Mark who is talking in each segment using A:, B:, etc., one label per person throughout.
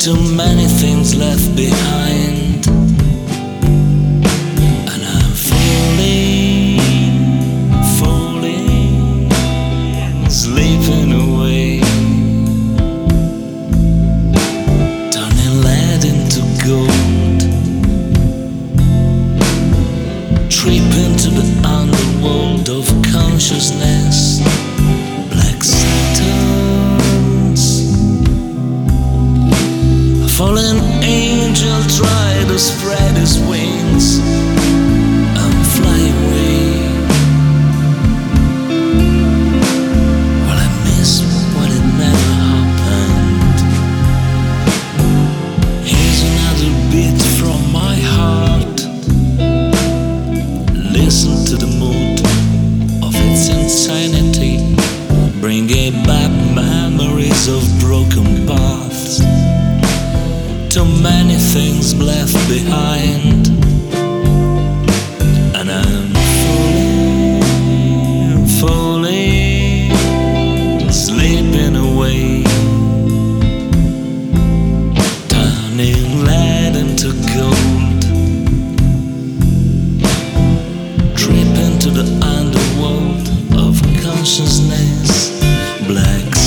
A: Too many things left behind, and I'm falling, sleeping away, turning lead into gold, tripping to the underworld of consciousness, black Saturns. A fallen angel tried to spread his wings and fly away. Well, I miss what it never happened. Here's another beat from my heart. Listen to the mood of its insanity, bringing back memories of broken paths. Too many things left behind, and I'm falling, sleeping away, turning lead into gold, tripping to the underworld of consciousness, black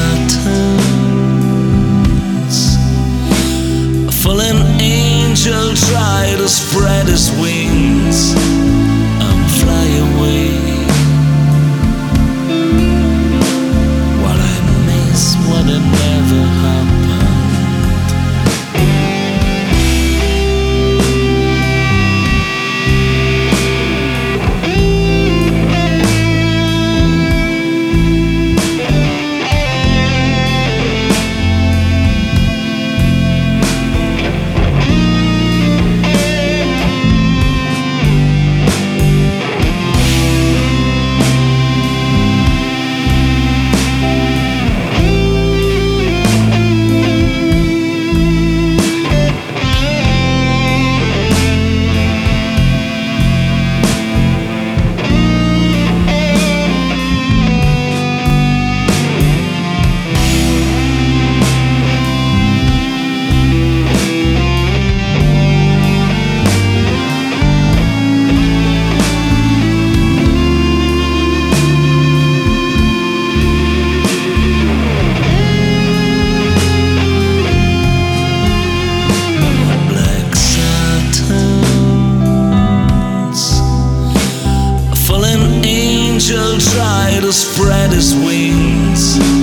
A: Saturns. A fallen angel tried to spread his wings and fly away, while I miss what had never happened. Angel tried to spread his wings